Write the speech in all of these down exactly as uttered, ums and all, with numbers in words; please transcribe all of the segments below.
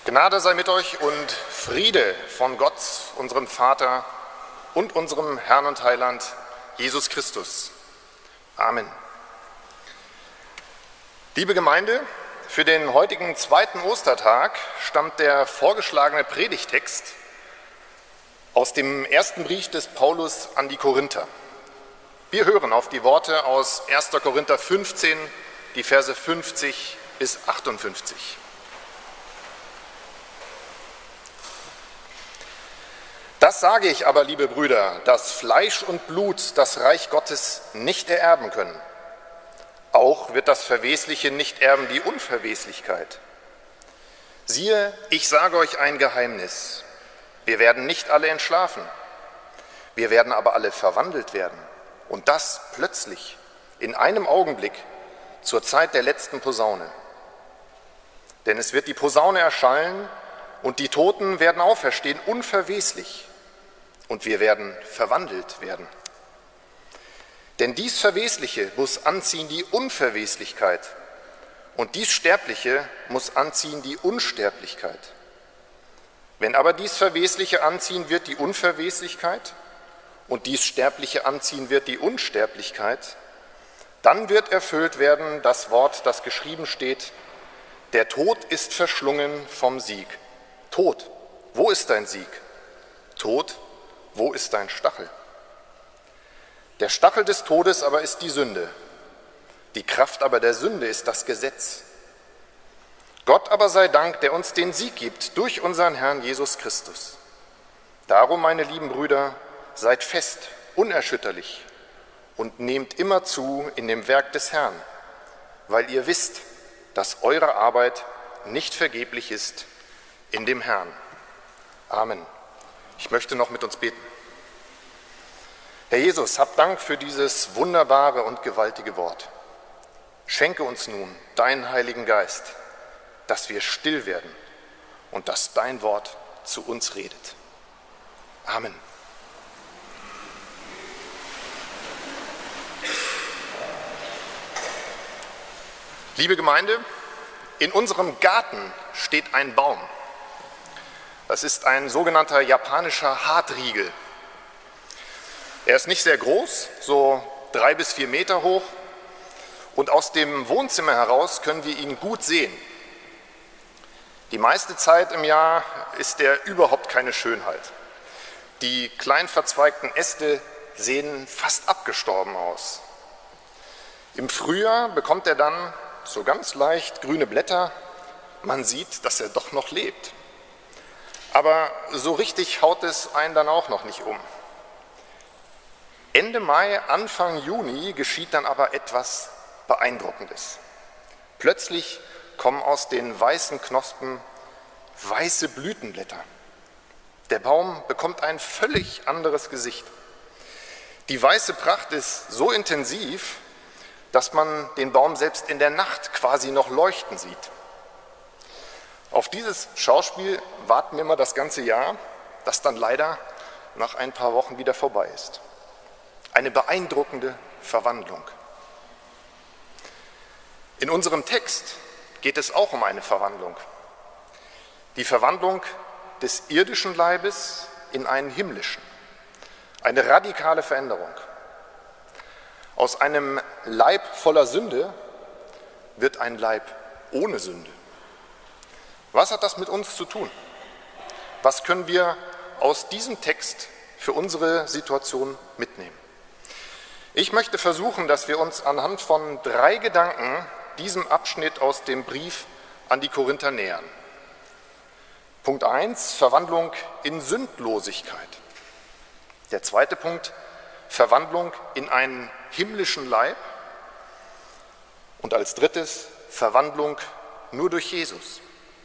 Gnade sei mit euch und Friede von Gott, unserem Vater und unserem Herrn und Heiland, Jesus Christus. Amen. Liebe Gemeinde, für den heutigen zweiten Ostertag stammt der vorgeschlagene Predigttext aus dem ersten Brief des Paulus an die Korinther. Wir hören auf die Worte aus erster Korinther fünfzehn, die Verse fünfzig bis achtundfünfzig. Das sage ich aber, liebe Brüder, dass Fleisch und Blut das Reich Gottes nicht ererben können. Auch wird das Verwesliche nicht erben die Unverweslichkeit. Siehe, ich sage euch ein Geheimnis. Wir werden nicht alle entschlafen. Wir werden aber alle verwandelt werden. Und das plötzlich, in einem Augenblick, zur Zeit der letzten Posaune. Denn es wird die Posaune erschallen und die Toten werden auferstehen, unverweslich. Und wir werden verwandelt werden. Denn dies Verwesliche muss anziehen die Unverweslichkeit und dies Sterbliche muss anziehen die Unsterblichkeit. Wenn aber dies Verwesliche anziehen wird die Unverweslichkeit und dies Sterbliche anziehen wird die Unsterblichkeit, dann wird erfüllt werden das Wort, das geschrieben steht: Der Tod ist verschlungen vom Sieg. Tod, wo ist dein Sieg? Tod, wo ist dein Stachel? Der Stachel des Todes aber ist die Sünde. Die Kraft aber der Sünde ist das Gesetz. Gott aber sei Dank, der uns den Sieg gibt durch unseren Herrn Jesus Christus. Darum, meine lieben Brüder, seid fest, unerschütterlich und nehmt immer zu in dem Werk des Herrn, weil ihr wisst, dass eure Arbeit nicht vergeblich ist in dem Herrn. Amen. Ich möchte noch mit uns beten. Herr Jesus, hab Dank für dieses wunderbare und gewaltige Wort. Schenke uns nun deinen Heiligen Geist, dass wir still werden und dass dein Wort zu uns redet. Amen. Liebe Gemeinde, in unserem Garten steht ein Baum. Das ist ein sogenannter japanischer Hartriegel. Er ist nicht sehr groß, so drei bis vier Meter hoch, und aus dem Wohnzimmer heraus können wir ihn gut sehen. Die meiste Zeit im Jahr ist er überhaupt keine Schönheit. Die klein verzweigten Äste sehen fast abgestorben aus. Im Frühjahr bekommt er dann so ganz leicht grüne Blätter. Man sieht, dass er doch noch lebt. Aber so richtig haut es einen dann auch noch nicht um. Ende Mai, Anfang Juni geschieht dann aber etwas Beeindruckendes. Plötzlich kommen aus den weißen Knospen weiße Blütenblätter. Der Baum bekommt ein völlig anderes Gesicht. Die weiße Pracht ist so intensiv, dass man den Baum selbst in der Nacht quasi noch leuchten sieht. Auf dieses Schauspiel warten wir immer das ganze Jahr, das dann leider nach ein paar Wochen wieder vorbei ist. Eine beeindruckende Verwandlung. In unserem Text geht es auch um eine Verwandlung. Die Verwandlung des irdischen Leibes in einen himmlischen. Eine radikale Veränderung. Aus einem Leib voller Sünde wird ein Leib ohne Sünde. Was hat das mit uns zu tun? Was können wir aus diesem Text für unsere Situation mitnehmen? Ich möchte versuchen, dass wir uns anhand von drei Gedanken diesem Abschnitt aus dem Brief an die Korinther nähern. Punkt eins, Verwandlung in Sündlosigkeit. Der zweite Punkt, Verwandlung in einen himmlischen Leib. Und als drittes, Verwandlung nur durch Jesus.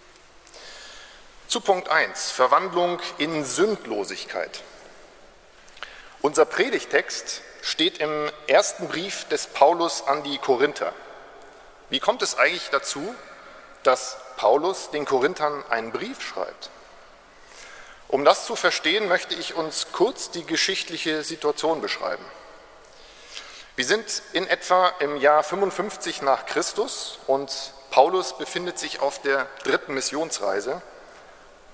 Zu Punkt eins, Verwandlung in Sündlosigkeit. Unser Predigtext steht im ersten Brief des Paulus an die Korinther. Wie kommt es eigentlich dazu, dass Paulus den Korinthern einen Brief schreibt? Um das zu verstehen, möchte ich uns kurz die geschichtliche Situation beschreiben. Wir sind in etwa im Jahr fünfundfünfzig nach Christus und Paulus befindet sich auf der dritten Missionsreise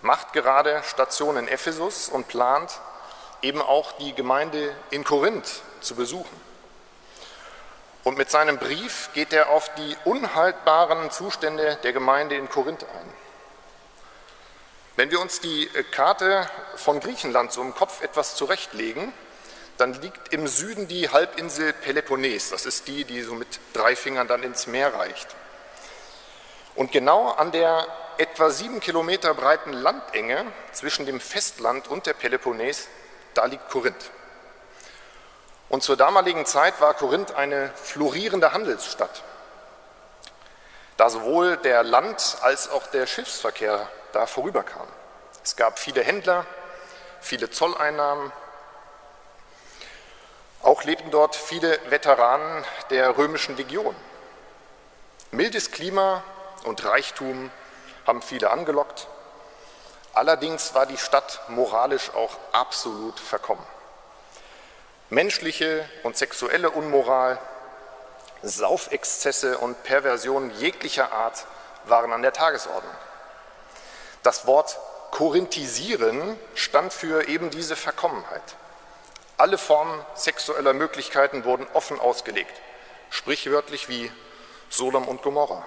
macht gerade Station in Ephesus und plant, eben auch die Gemeinde in Korinth zu besuchen. Und mit seinem Brief geht er auf die unhaltbaren Zustände der Gemeinde in Korinth ein. Wenn wir uns die Karte von Griechenland so im Kopf etwas zurechtlegen, dann liegt im Süden die Halbinsel Peloponnes. Das ist die, die so mit drei Fingern dann ins Meer reicht. Und genau an der etwa sieben Kilometer breiten Landenge zwischen dem Festland und der Peloponnes, da liegt Korinth. Und zur damaligen Zeit war Korinth eine florierende Handelsstadt, da sowohl der Land- als auch der Schiffsverkehr da vorüberkam. Es gab viele Händler, viele Zolleinnahmen. Auch lebten dort viele Veteranen der römischen Legion. Mildes Klima und Reichtum haben viele angelockt. Allerdings war die Stadt moralisch auch absolut verkommen. Menschliche und sexuelle Unmoral, Saufexzesse und Perversionen jeglicher Art waren an der Tagesordnung. Das Wort korinthisieren stand für eben diese Verkommenheit. Alle Formen sexueller Möglichkeiten wurden offen ausgelegt, sprichwörtlich wie Sodom und Gomorra.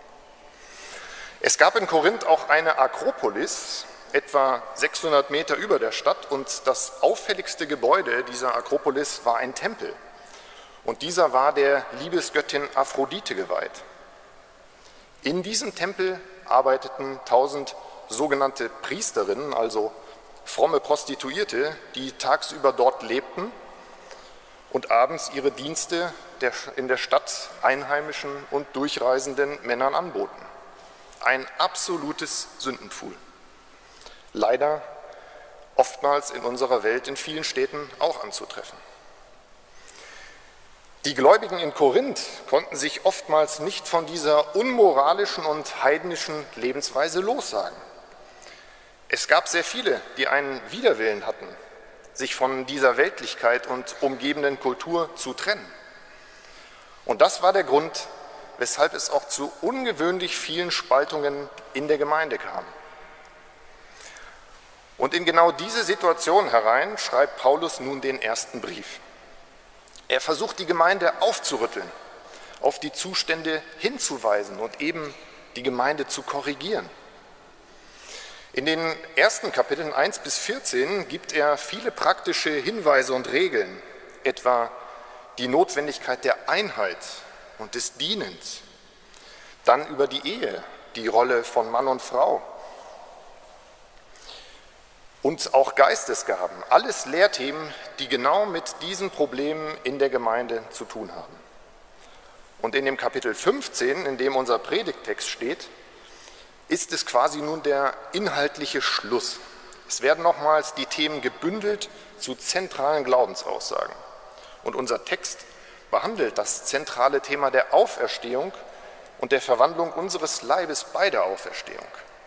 Es gab in Korinth auch eine Akropolis, etwa sechshundert Meter über der Stadt, und das auffälligste Gebäude dieser Akropolis war ein Tempel. Und dieser war der Liebesgöttin Aphrodite geweiht. In diesem Tempel arbeiteten tausend sogenannte Priesterinnen, also fromme Prostituierte, die tagsüber dort lebten und abends ihre Dienste der, in der Stadt einheimischen und durchreisenden Männern anboten. Ein absolutes Sündenpfuhl. Leider oftmals in unserer Welt in vielen Städten auch anzutreffen. Die Gläubigen in Korinth konnten sich oftmals nicht von dieser unmoralischen und heidnischen Lebensweise lossagen. Es gab sehr viele, die einen Widerwillen hatten, sich von dieser Weltlichkeit und umgebenden Kultur zu trennen. Und das war der Grund, weshalb es auch zu ungewöhnlich vielen Spaltungen in der Gemeinde kam. Und in genau diese Situation herein schreibt Paulus nun den ersten Brief. Er versucht, die Gemeinde aufzurütteln, auf die Zustände hinzuweisen und eben die Gemeinde zu korrigieren. In den ersten Kapiteln eins bis vierzehn gibt er viele praktische Hinweise und Regeln, etwa die Notwendigkeit der Einheit und des Dienens, dann über die Ehe, die Rolle von Mann und Frau und auch Geistesgaben, alles Lehrthemen, die genau mit diesen Problemen in der Gemeinde zu tun haben. Und in dem Kapitel fünfzehn, in dem unser Predigttext steht, ist es quasi nun der inhaltliche Schluss. Es werden nochmals die Themen gebündelt zu zentralen Glaubensaussagen. Und unser Text behandelt das zentrale Thema der Auferstehung und der Verwandlung unseres Leibes bei der Auferstehung.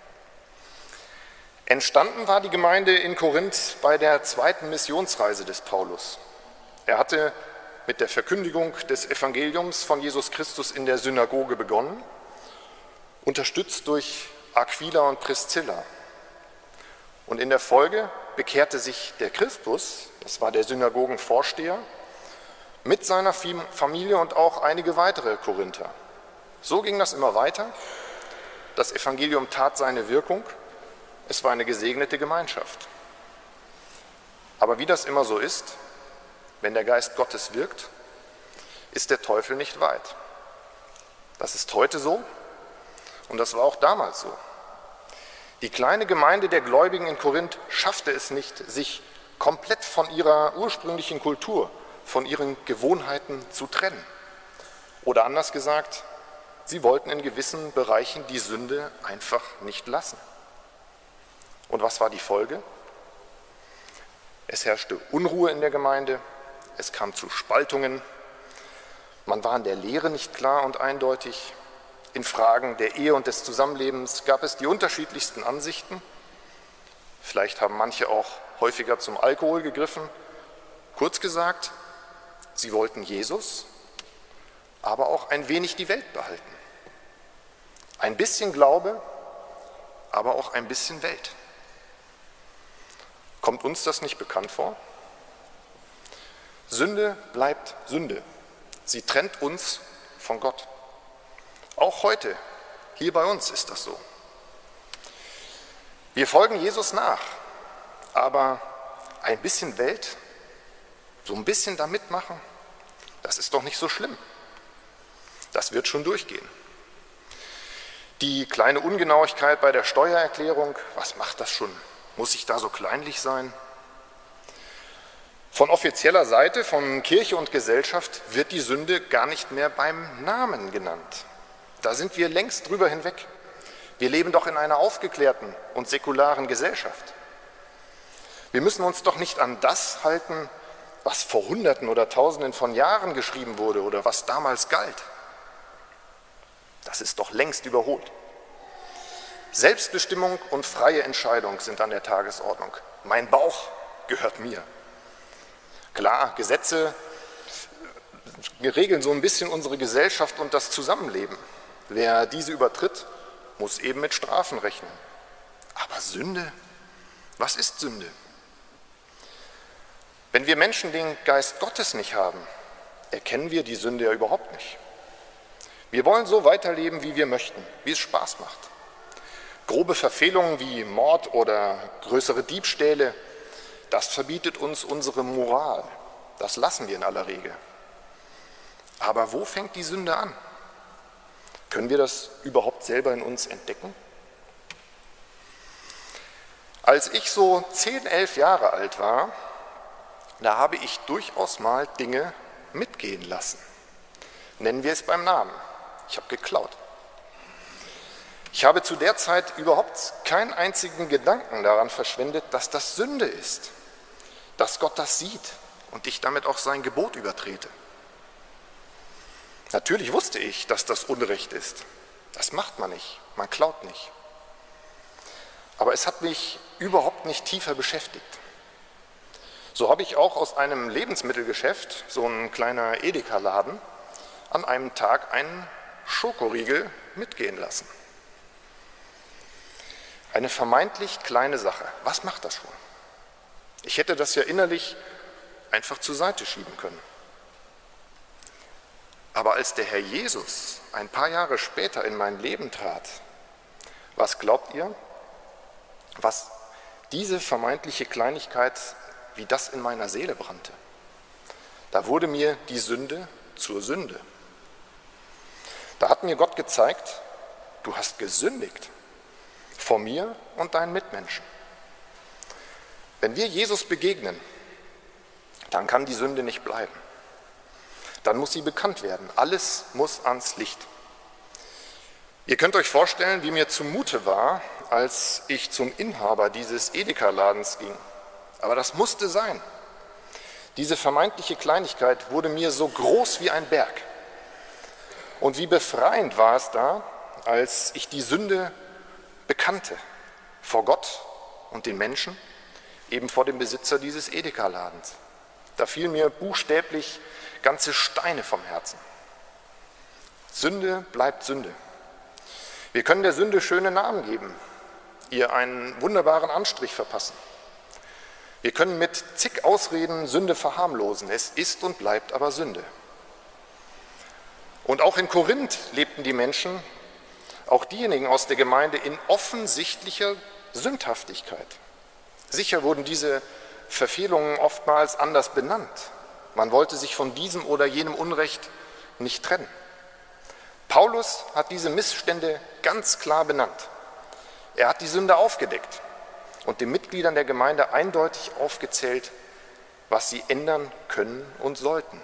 Entstanden war die Gemeinde in Korinth bei der zweiten Missionsreise des Paulus. Er hatte mit der Verkündigung des Evangeliums von Jesus Christus in der Synagoge begonnen, unterstützt durch Aquila und Priscilla. Und in der Folge bekehrte sich der Crispus, das war der Synagogenvorsteher, mit seiner Familie und auch einige weitere Korinther. So ging das immer weiter. Das Evangelium tat seine Wirkung. Es war eine gesegnete Gemeinschaft. Aber wie das immer so ist, wenn der Geist Gottes wirkt, ist der Teufel nicht weit. Das ist heute so und das war auch damals so. Die kleine Gemeinde der Gläubigen in Korinth schaffte es nicht, sich komplett von ihrer ursprünglichen Kultur, von ihren Gewohnheiten zu trennen. Oder anders gesagt, sie wollten in gewissen Bereichen die Sünde einfach nicht lassen. Und was war die Folge? Es herrschte Unruhe in der Gemeinde, es kam zu Spaltungen, man war in der Lehre nicht klar und eindeutig. In Fragen der Ehe und des Zusammenlebens gab es die unterschiedlichsten Ansichten. Vielleicht haben manche auch häufiger zum Alkohol gegriffen. Kurz gesagt, sie wollten Jesus, aber auch ein wenig die Welt behalten. Ein bisschen Glaube, aber auch ein bisschen Welt. Kommt uns das nicht bekannt vor? Sünde bleibt Sünde. Sie trennt uns von Gott. Auch heute, hier bei uns ist das so. Wir folgen Jesus nach, aber ein bisschen Welt, so ein bisschen da mitmachen, das ist doch nicht so schlimm. Das wird schon durchgehen. Die kleine Ungenauigkeit bei der Steuererklärung, was macht das schon? Muss ich da so kleinlich sein? Von offizieller Seite, von Kirche und Gesellschaft wird die Sünde gar nicht mehr beim Namen genannt. Da sind wir längst drüber hinweg. Wir leben doch in einer aufgeklärten und säkularen Gesellschaft. Wir müssen uns doch nicht an das halten, was vor Hunderten oder Tausenden von Jahren geschrieben wurde oder was damals galt. Das ist doch längst überholt. Selbstbestimmung und freie Entscheidung sind an der Tagesordnung. Mein Bauch gehört mir. Klar, Gesetze regeln so ein bisschen unsere Gesellschaft und das Zusammenleben. Wer diese übertritt, muss eben mit Strafen rechnen. Aber Sünde? Was ist Sünde? Wenn wir Menschen den Geist Gottes nicht haben, erkennen wir die Sünde ja überhaupt nicht. Wir wollen so weiterleben, wie wir möchten, wie es Spaß macht. Grobe Verfehlungen wie Mord oder größere Diebstähle, das verbietet uns unsere Moral. Das lassen wir in aller Regel. Aber wo fängt die Sünde an? Können wir das überhaupt selber in uns entdecken? Als ich so zehn, elf Jahre alt war, da habe ich durchaus mal Dinge mitgehen lassen. Nennen wir es beim Namen. Ich habe geklaut. Ich habe zu der Zeit überhaupt keinen einzigen Gedanken daran verschwendet, dass das Sünde ist, dass Gott das sieht und ich damit auch sein Gebot übertrete. Natürlich wusste ich, dass das Unrecht ist. Das macht man nicht, man klaut nicht. Aber es hat mich überhaupt nicht tiefer beschäftigt. So habe ich auch aus einem Lebensmittelgeschäft, so ein kleiner Edeka-Laden, an einem Tag einen Schokoriegel mitgehen lassen. Eine vermeintlich kleine Sache. Was macht das schon? Ich hätte das ja innerlich einfach zur Seite schieben können. Aber als der Herr Jesus ein paar Jahre später in mein Leben trat, was glaubt ihr, was diese vermeintliche Kleinigkeit, wie das in meiner Seele brannte? Da wurde mir die Sünde zur Sünde. Da hat mir Gott gezeigt, du hast gesündigt vor mir und deinen Mitmenschen. Wenn wir Jesus begegnen, dann kann die Sünde nicht bleiben. Dann muss sie bekannt werden. Alles muss ans Licht. Ihr könnt euch vorstellen, wie mir zumute war, als ich zum Inhaber dieses Edeka-Ladens ging. Aber das musste sein. Diese vermeintliche Kleinigkeit wurde mir so groß wie ein Berg. Und wie befreiend war es da, als ich die Sünde bekannte, vor Gott und den Menschen, eben vor dem Besitzer dieses Edeka-Ladens. Da fielen mir buchstäblich ganze Steine vom Herzen. Sünde bleibt Sünde. Wir können der Sünde schöne Namen geben, ihr einen wunderbaren Anstrich verpassen. Wir können mit zig Ausreden Sünde verharmlosen. Es ist und bleibt aber Sünde. Und auch in Korinth lebten die Menschen, auch diejenigen aus der Gemeinde, in offensichtlicher Sündhaftigkeit. Sicher wurden diese Verfehlungen oftmals anders benannt. Man wollte sich von diesem oder jenem Unrecht nicht trennen. Paulus hat diese Missstände ganz klar benannt. Er hat die Sünde aufgedeckt und den Mitgliedern der Gemeinde eindeutig aufgezählt, was sie ändern können und sollten.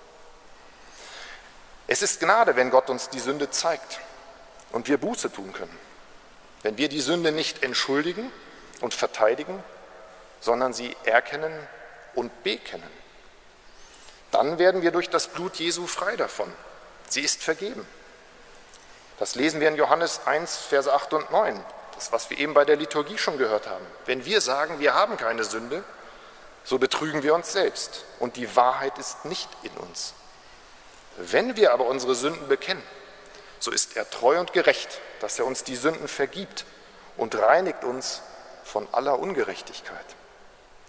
Es ist Gnade, wenn Gott uns die Sünde zeigt und wir Buße tun können. Wenn wir die Sünde nicht entschuldigen und verteidigen, sondern sie erkennen und bekennen. Dann werden wir durch das Blut Jesu frei davon. Sie ist vergeben. Das lesen wir in Johannes eins, Verse acht und neun. Das, was wir eben bei der Liturgie schon gehört haben. Wenn wir sagen, wir haben keine Sünde, so betrügen wir uns selbst und die Wahrheit ist nicht in uns. Wenn wir aber unsere Sünden bekennen, so ist er treu und gerecht, dass er uns die Sünden vergibt und reinigt uns von aller Ungerechtigkeit.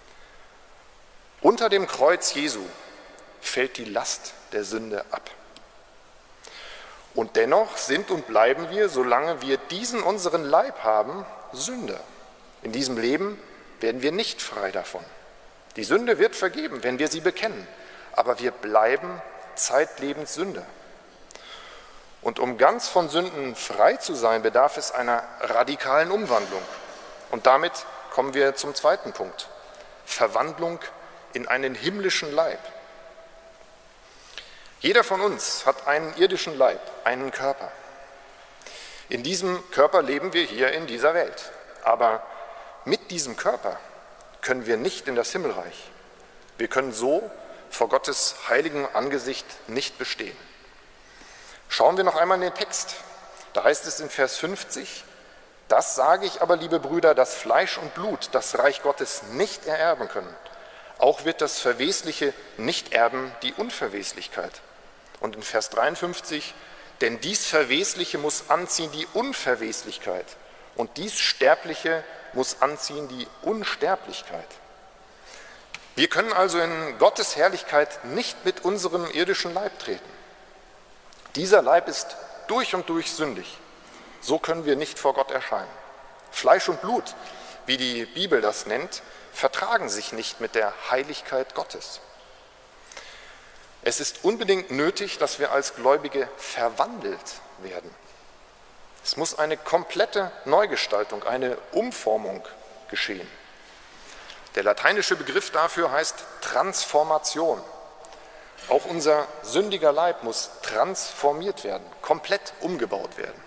Unter dem Kreuz Jesu fällt die Last der Sünde ab. Und dennoch sind und bleiben wir, solange wir diesen unseren Leib haben, Sünder. In diesem Leben werden wir nicht frei davon. Die Sünde wird vergeben, wenn wir sie bekennen, aber wir bleiben zeitlebens Sünder. Und um ganz von Sünden frei zu sein, bedarf es einer radikalen Umwandlung. Und damit kommen wir zum zweiten Punkt: Verwandlung in einen himmlischen Leib. Jeder von uns hat einen irdischen Leib, einen Körper. In diesem Körper leben wir hier in dieser Welt. Aber mit diesem Körper können wir nicht in das Himmelreich. Wir können so vor Gottes heiligem Angesicht nicht bestehen. Schauen wir noch einmal in den Text. Da heißt es in Vers fünfzig: Das sage ich aber, liebe Brüder, dass Fleisch und Blut das Reich Gottes nicht ererben können. Auch wird das Verwesliche nicht erben die Unverweslichkeit. Und in Vers dreiundfünfzig: Denn dies Verwesliche muss anziehen die Unverweslichkeit und dies Sterbliche muss anziehen die Unsterblichkeit. Wir können also in Gottes Herrlichkeit nicht mit unserem irdischen Leib treten. Dieser Leib ist durch und durch sündig. So können wir nicht vor Gott erscheinen. Fleisch und Blut, wie die Bibel das nennt, vertragen sich nicht mit der Heiligkeit Gottes. Es ist unbedingt nötig, dass wir als Gläubige verwandelt werden. Es muss eine komplette Neugestaltung, eine Umformung geschehen. Der lateinische Begriff dafür heißt Transformation. Auch unser sündiger Leib muss transformiert werden, komplett umgebaut werden.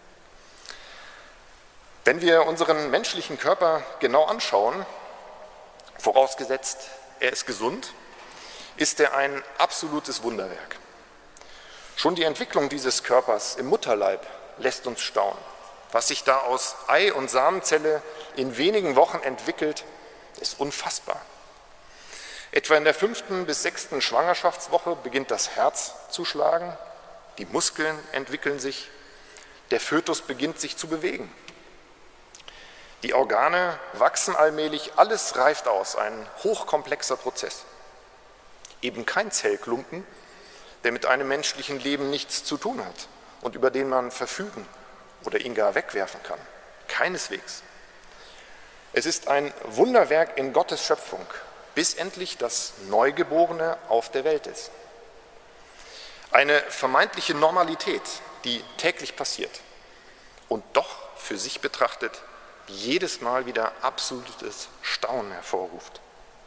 Wenn wir unseren menschlichen Körper genau anschauen, vorausgesetzt er ist gesund, ist er ein absolutes Wunderwerk. Schon die Entwicklung dieses Körpers im Mutterleib lässt uns staunen. Was sich da aus Ei und Samenzelle in wenigen Wochen entwickelt, ist unfassbar. Etwa in der fünften bis sechsten Schwangerschaftswoche beginnt das Herz zu schlagen, die Muskeln entwickeln sich, der Fötus beginnt sich zu bewegen. Die Organe wachsen allmählich, alles reift aus, ein hochkomplexer Prozess. Eben kein Zellklumpen, der mit einem menschlichen Leben nichts zu tun hat und über den man verfügen oder ihn gar wegwerfen kann. Keineswegs. Es ist ein Wunderwerk in Gottes Schöpfung, bis endlich das Neugeborene auf der Welt ist. Eine vermeintliche Normalität, die täglich passiert und doch für sich betrachtet jedes Mal wieder absolutes Staunen hervorruft.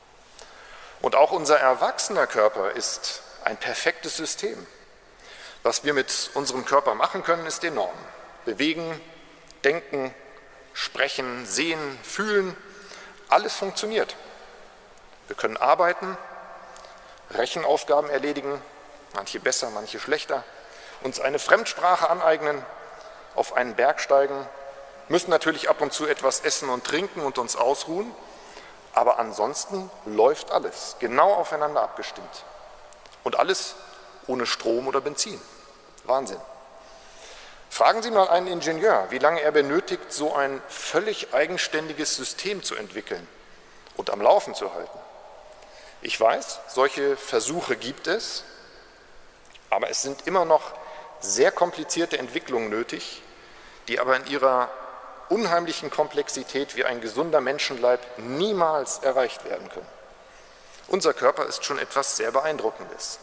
Und auch unser erwachsener Körper ist ein perfektes System. Was wir mit unserem Körper machen können, ist enorm. Bewegen, denken, sprechen, sehen, fühlen, alles funktioniert. Wir können arbeiten, Rechenaufgaben erledigen, manche besser, manche schlechter, uns eine Fremdsprache aneignen, auf einen Berg steigen, müssen natürlich ab und zu etwas essen und trinken und uns ausruhen, aber ansonsten läuft alles genau aufeinander abgestimmt. Und alles ohne Strom oder Benzin. Wahnsinn. Fragen Sie mal einen Ingenieur, wie lange er benötigt, so ein völlig eigenständiges System zu entwickeln und am Laufen zu halten. Ich weiß, solche Versuche gibt es, aber es sind immer noch sehr komplizierte Entwicklungen nötig, die aber in ihrer unheimlichen Komplexität wie ein gesunder Menschenleib niemals erreicht werden können. Unser Körper ist schon etwas sehr Beeindruckendes.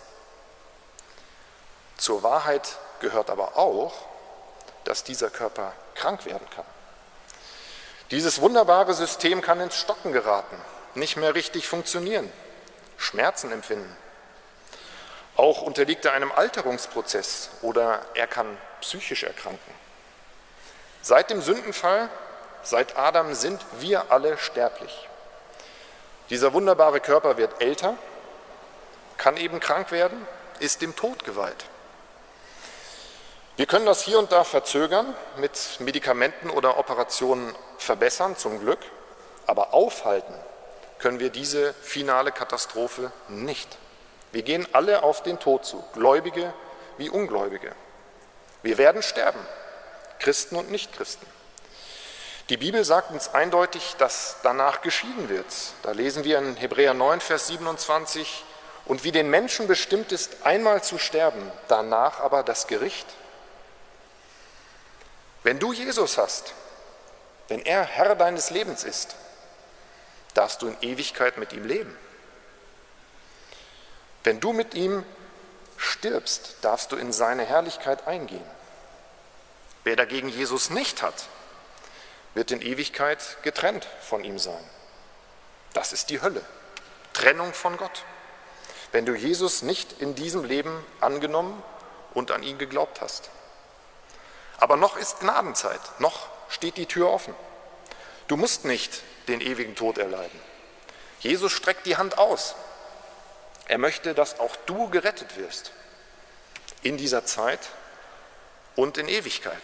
Zur Wahrheit gehört aber auch, dass dieser Körper krank werden kann. Dieses wunderbare System kann ins Stocken geraten, nicht mehr richtig funktionieren, Schmerzen empfinden. Auch unterliegt er einem Alterungsprozess oder er kann psychisch erkranken. Seit dem Sündenfall, seit Adam sind wir alle sterblich. Dieser wunderbare Körper wird älter, kann eben krank werden, ist dem Tod geweiht. Wir können das hier und da verzögern, mit Medikamenten oder Operationen verbessern, zum Glück, aber aufhalten können wir diese finale Katastrophe nicht. Wir gehen alle auf den Tod zu, Gläubige wie Ungläubige. Wir werden sterben, Christen und Nichtchristen. Die Bibel sagt uns eindeutig, dass danach geschieden wird. Da lesen wir in Hebräer neun, Vers siebenundzwanzig, und wie den Menschen bestimmt ist, einmal zu sterben, danach aber das Gericht. Wenn du Jesus hast, wenn er Herr deines Lebens ist, darfst du in Ewigkeit mit ihm leben. Wenn du mit ihm stirbst, darfst du in seine Herrlichkeit eingehen. Wer dagegen Jesus nicht hat, wird in Ewigkeit getrennt von ihm sein. Das ist die Hölle, Trennung von Gott. Wenn du Jesus nicht in diesem Leben angenommen und an ihn geglaubt hast. Aber noch ist Gnadenzeit, noch steht die Tür offen. Du musst nicht den ewigen Tod erleiden. Jesus streckt die Hand aus. Er möchte, dass auch du gerettet wirst. In dieser Zeit und in Ewigkeit.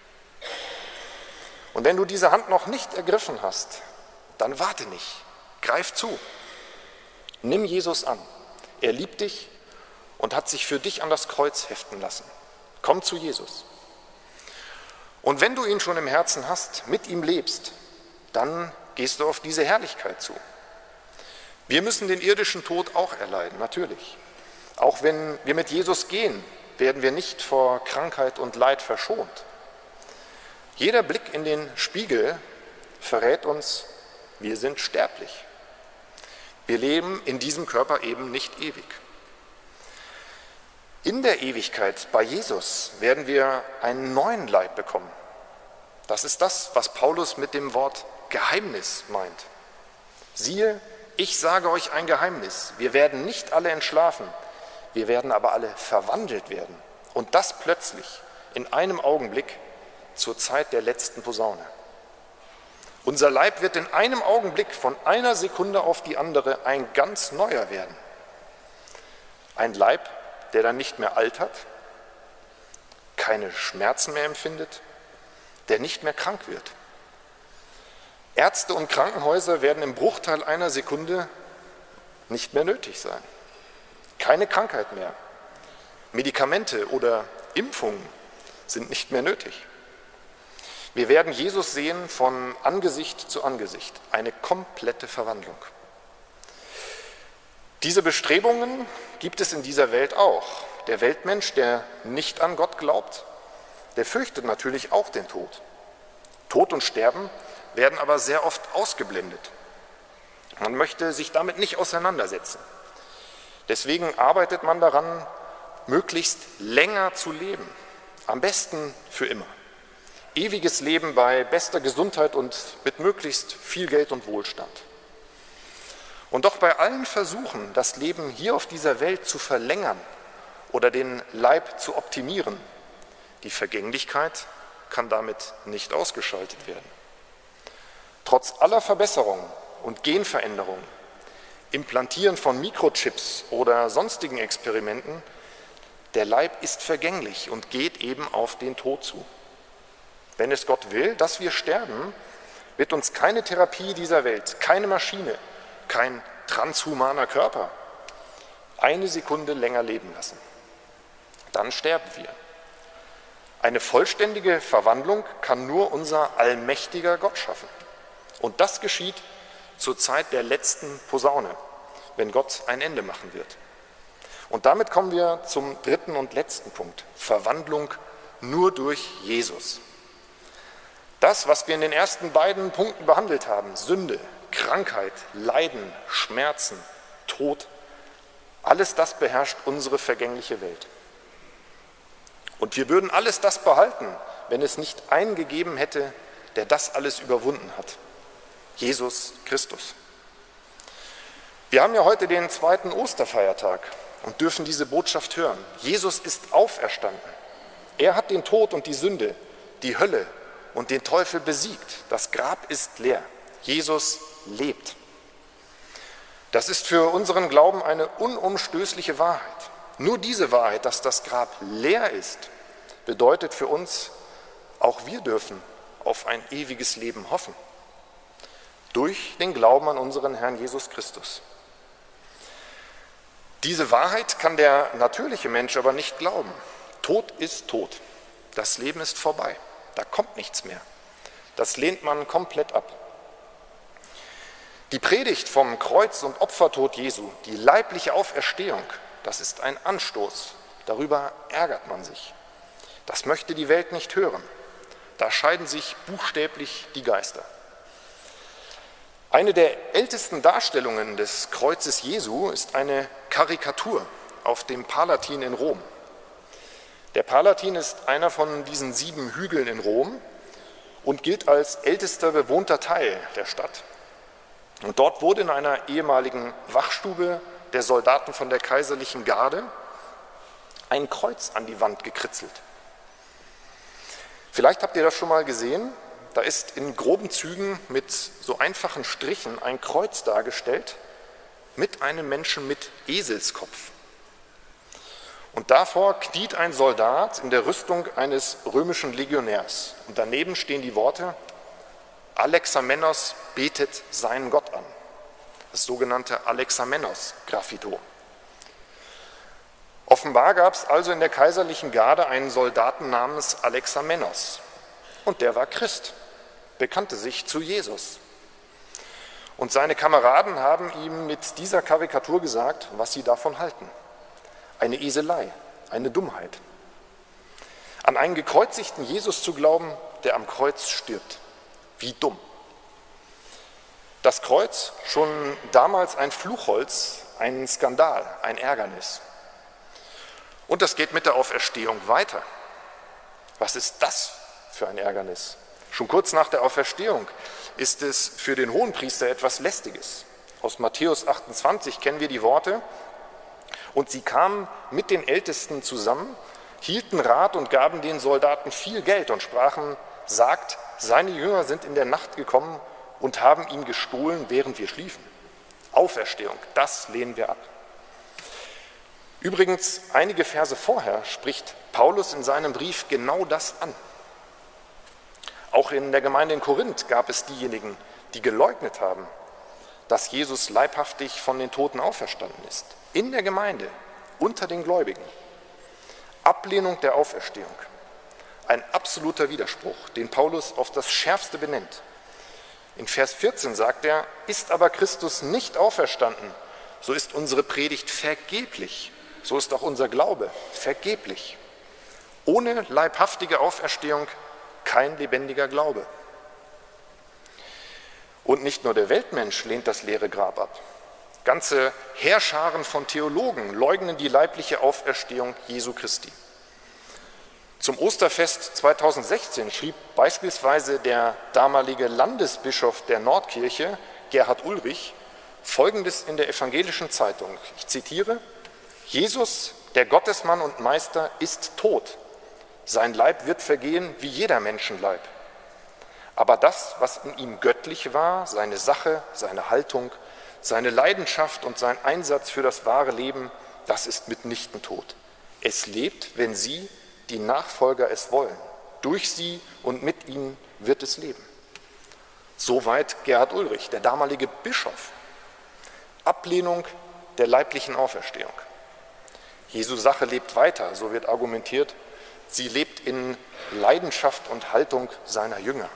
Und wenn du diese Hand noch nicht ergriffen hast, dann warte nicht, greif zu. Nimm Jesus an. Er liebt dich und hat sich für dich an das Kreuz heften lassen. Komm zu Jesus. Und wenn du ihn schon im Herzen hast, mit ihm lebst, dann gehst du auf diese Herrlichkeit zu. Wir müssen den irdischen Tod auch erleiden, natürlich. Auch wenn wir mit Jesus gehen, werden wir nicht vor Krankheit und Leid verschont. Jeder Blick in den Spiegel verrät uns, wir sind sterblich. Wir leben in diesem Körper eben nicht ewig. In der Ewigkeit bei Jesus werden wir einen neuen Leib bekommen. Das ist das, was Paulus mit dem Wort Geheimnis meint. Siehe, ich sage euch ein Geheimnis. Wir werden nicht alle entschlafen, wir werden aber alle verwandelt werden. Und das plötzlich, in einem Augenblick, zur Zeit der letzten Posaune. Unser Leib wird in einem Augenblick von einer Sekunde auf die andere ein ganz neuer werden. Ein Leib, der dann nicht mehr altert, keine Schmerzen mehr empfindet, der nicht mehr krank wird. Ärzte und Krankenhäuser werden im Bruchteil einer Sekunde nicht mehr nötig sein. Keine Krankheit mehr. Medikamente oder Impfungen sind nicht mehr nötig. Wir werden Jesus sehen von Angesicht zu Angesicht, eine komplette Verwandlung. Diese Bestrebungen gibt es in dieser Welt auch. Der Weltmensch, der nicht an Gott glaubt, der fürchtet natürlich auch den Tod. Tod und Sterben werden aber sehr oft ausgeblendet. Man möchte sich damit nicht auseinandersetzen. Deswegen arbeitet man daran, möglichst länger zu leben, am besten für immer. Ewiges Leben bei bester Gesundheit und mit möglichst viel Geld und Wohlstand. Und doch bei allen Versuchen, das Leben hier auf dieser Welt zu verlängern oder den Leib zu optimieren, die Vergänglichkeit kann damit nicht ausgeschaltet werden. Trotz aller Verbesserungen und Genveränderungen, Implantieren von Mikrochips oder sonstigen Experimenten, der Leib ist vergänglich und geht eben auf den Tod zu. Wenn es Gott will, dass wir sterben, wird uns keine Therapie dieser Welt, keine Maschine, kein transhumaner Körper eine Sekunde länger leben lassen. Dann sterben wir. Eine vollständige Verwandlung kann nur unser allmächtiger Gott schaffen. Und das geschieht zur Zeit der letzten Posaune, wenn Gott ein Ende machen wird. Und damit kommen wir zum dritten und letzten Punkt. Verwandlung nur durch Jesus. Das, was wir in den ersten beiden Punkten behandelt haben, Sünde, Krankheit, Leiden, Schmerzen, Tod, alles das beherrscht unsere vergängliche Welt. Und wir würden alles das behalten, wenn es nicht einen gegeben hätte, der das alles überwunden hat. Jesus Christus. Wir haben ja heute den zweiten Osterfeiertag und dürfen diese Botschaft hören. Jesus ist auferstanden. Er hat den Tod und die Sünde, die Hölle und den Teufel besiegt. Das Grab ist leer. Jesus lebt. Das ist für unseren Glauben eine unumstößliche Wahrheit. Nur diese Wahrheit, dass das Grab leer ist, bedeutet für uns, auch wir dürfen auf ein ewiges Leben hoffen. Durch den Glauben an unseren Herrn Jesus Christus. Diese Wahrheit kann der natürliche Mensch aber nicht glauben. Tod ist tot. Das Leben ist vorbei. Da kommt nichts mehr. Das lehnt man komplett ab. Die Predigt vom Kreuz- und Opfertod Jesu, die leibliche Auferstehung, das ist ein Anstoß. Darüber ärgert man sich. Das möchte die Welt nicht hören. Da scheiden sich buchstäblich die Geister. Eine der ältesten Darstellungen des Kreuzes Jesu ist eine Karikatur auf dem Palatin in Rom. Der Palatin ist einer von diesen sieben Hügeln in Rom und gilt als ältester bewohnter Teil der Stadt. Und dort wurde in einer ehemaligen Wachstube der Soldaten von der kaiserlichen Garde ein Kreuz an die Wand gekritzelt. Vielleicht habt ihr das schon mal gesehen. Da ist in groben Zügen mit so einfachen Strichen ein Kreuz dargestellt mit einem Menschen mit Eselskopf. Und davor kniet ein Soldat in der Rüstung eines römischen Legionärs. Und daneben stehen die Worte: Alexamenos betet seinen Gott an. Das sogenannte Alexamenos-Graffito. Offenbar gab es also in der kaiserlichen Garde einen Soldaten namens Alexamenos. Und der war Christ, bekannte sich zu Jesus. Und seine Kameraden haben ihm mit dieser Karikatur gesagt, was sie davon halten. Eine Eselei, eine Dummheit. An einen gekreuzigten Jesus zu glauben, der am Kreuz stirbt. Wie dumm. Das Kreuz, schon damals ein Fluchholz, ein Skandal, ein Ärgernis. Und das geht mit der Auferstehung weiter. Was ist das für ein Ärgernis? Schon kurz nach der Auferstehung ist es für den Hohenpriester etwas Lästiges. Aus Matthäus achtundzwanzig kennen wir die Worte: Und sie kamen mit den Ältesten zusammen, hielten Rat und gaben den Soldaten viel Geld und sprachen: Sagt, seine Jünger sind in der Nacht gekommen und haben ihn gestohlen, während wir schliefen. Auferstehung, das lehnen wir ab. Übrigens, einige Verse vorher spricht Paulus in seinem Brief genau das an. Auch in der Gemeinde in Korinth gab es diejenigen, die geleugnet haben, dass Jesus leibhaftig von den Toten auferstanden ist. In der Gemeinde, unter den Gläubigen. Ablehnung der Auferstehung. Ein absoluter Widerspruch, den Paulus auf das Schärfste benennt. In Vers vierzehn sagt er: Ist aber Christus nicht auferstanden, so ist unsere Predigt vergeblich. So ist auch unser Glaube vergeblich. Ohne leibhaftige Auferstehung kein lebendiger Glaube. Und nicht nur der Weltmensch lehnt das leere Grab ab. Ganze Heerscharen von Theologen leugnen die leibliche Auferstehung Jesu Christi. Zum Osterfest zweitausendsechzehn schrieb beispielsweise der damalige Landesbischof der Nordkirche, Gerhard Ulrich, Folgendes in der Evangelischen Zeitung. Ich zitiere: Jesus, der Gottesmann und Meister, ist tot. Sein Leib wird vergehen wie jeder Menschenleib. Aber das, was in ihm göttlich war, seine Sache, seine Haltung, seine Leidenschaft und sein Einsatz für das wahre Leben, das ist mitnichten tot. Es lebt, wenn Sie, die Nachfolger, es wollen. Durch sie und mit ihnen wird es leben. Soweit Gerhard Ulrich, der damalige Bischof. Ablehnung der leiblichen Auferstehung. Jesu Sache lebt weiter, so wird argumentiert. Sie lebt in Leidenschaft und Haltung seiner Jünger.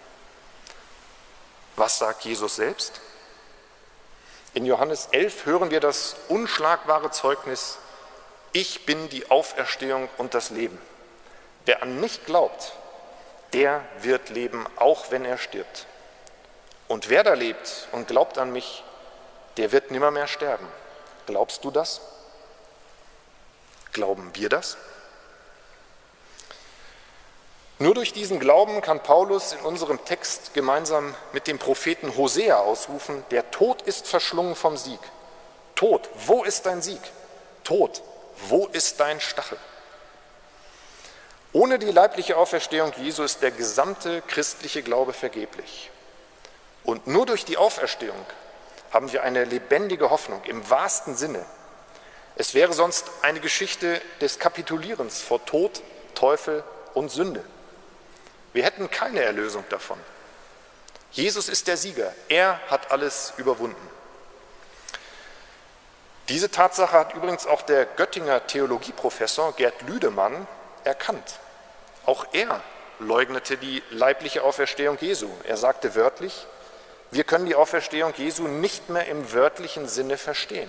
Was sagt Jesus selbst? In Johannes elf hören wir das unschlagbare Zeugnis: Ich bin die Auferstehung und das Leben. Wer an mich glaubt, der wird leben, auch wenn er stirbt. Und wer da lebt und glaubt an mich, der wird nimmermehr sterben. Glaubst du das? Glauben wir das? Nur durch diesen Glauben kann Paulus in unserem Text gemeinsam mit dem Propheten Hosea ausrufen: Der Tod ist verschlungen vom Sieg. Tod, wo ist dein Sieg? Tod, wo ist dein Stachel? Ohne die leibliche Auferstehung Jesu ist der gesamte christliche Glaube vergeblich. Und nur durch die Auferstehung haben wir eine lebendige Hoffnung im wahrsten Sinne. Es wäre sonst eine Geschichte des Kapitulierens vor Tod, Teufel und Sünde. Wir hätten keine Erlösung davon. Jesus ist der Sieger. Er hat alles überwunden. Diese Tatsache hat übrigens auch der Göttinger Theologieprofessor Gerd Lüdemann erkannt. Auch er leugnete die leibliche Auferstehung Jesu. Er sagte wörtlich, wir können die Auferstehung Jesu nicht mehr im wörtlichen Sinne verstehen.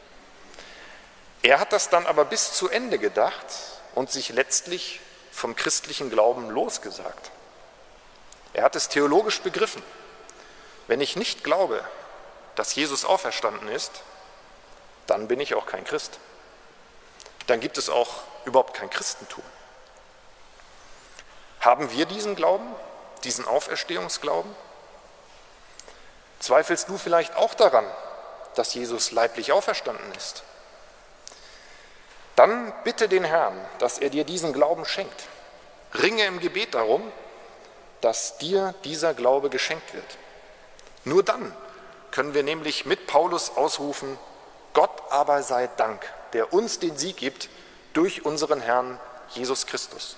Er hat das dann aber bis zu Ende gedacht und sich letztlich vom christlichen Glauben losgesagt. Er hat es theologisch begriffen. Wenn ich nicht glaube, dass Jesus auferstanden ist, dann bin ich auch kein Christ. Dann gibt es auch überhaupt kein Christentum. Haben wir diesen Glauben, diesen Auferstehungsglauben? Zweifelst du vielleicht auch daran, dass Jesus leiblich auferstanden ist? Dann bitte den Herrn, dass er dir diesen Glauben schenkt. Ringe im Gebet darum, dass dir dieser Glaube geschenkt wird. Nur dann können wir nämlich mit Paulus ausrufen, Gott aber sei Dank, der uns den Sieg gibt durch unseren Herrn Jesus Christus.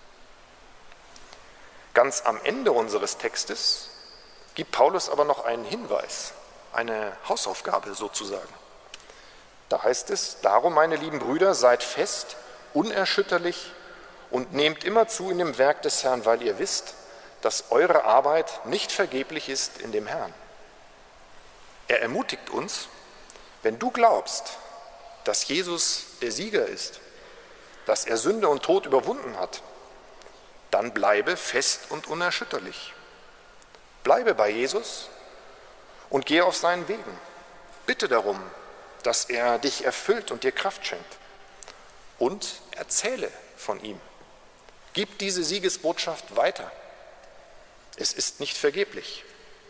Ganz am Ende unseres Textes gibt Paulus aber noch einen Hinweis, eine Hausaufgabe sozusagen. Da heißt es, darum, meine lieben Brüder, seid fest, unerschütterlich und nehmt immer zu in dem Werk des Herrn, weil ihr wisst, dass eure Arbeit nicht vergeblich ist in dem Herrn. Er ermutigt uns, wenn du glaubst, dass Jesus der Sieger ist, dass er Sünde und Tod überwunden hat, dann bleibe fest und unerschütterlich. Bleibe bei Jesus und gehe auf seinen Wegen. Bitte darum, dass er dich erfüllt und dir Kraft schenkt. Und erzähle von ihm. Gib diese Siegesbotschaft weiter. Es ist nicht vergeblich.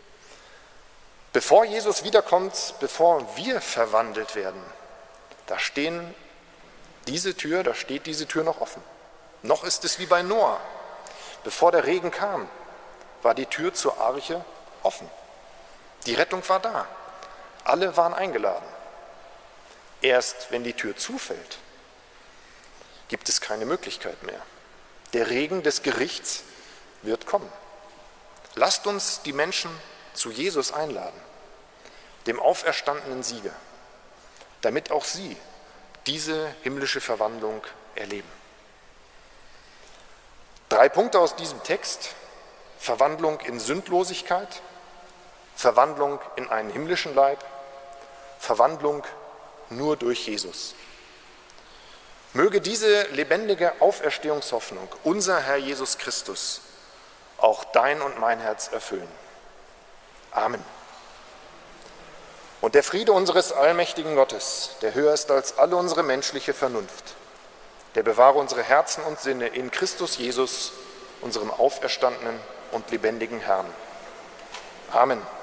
Bevor Jesus wiederkommt, bevor wir verwandelt werden, da stehen diese Tür, da steht diese Tür noch offen. Noch ist es wie bei Noah. Bevor der Regen kam, war die Tür zur Arche offen. Die Rettung war da. Alle waren eingeladen. Erst wenn die Tür zufällt, gibt es keine Möglichkeit mehr. Der Regen des Gerichts wird kommen. Lasst uns die Menschen zu Jesus einladen, dem auferstandenen Sieger, damit auch sie diese himmlische Verwandlung erleben. Drei Punkte aus diesem Text: Verwandlung in Sündlosigkeit, Verwandlung in einen himmlischen Leib, Verwandlung nur durch Jesus. Möge diese lebendige Auferstehungshoffnung, unser Herr Jesus Christus, auch dein und mein Herz erfüllen. Amen. Und der Friede unseres allmächtigen Gottes, der höher ist als alle unsere menschliche Vernunft, der bewahre unsere Herzen und Sinne in Christus Jesus, unserem auferstandenen und lebendigen Herrn. Amen.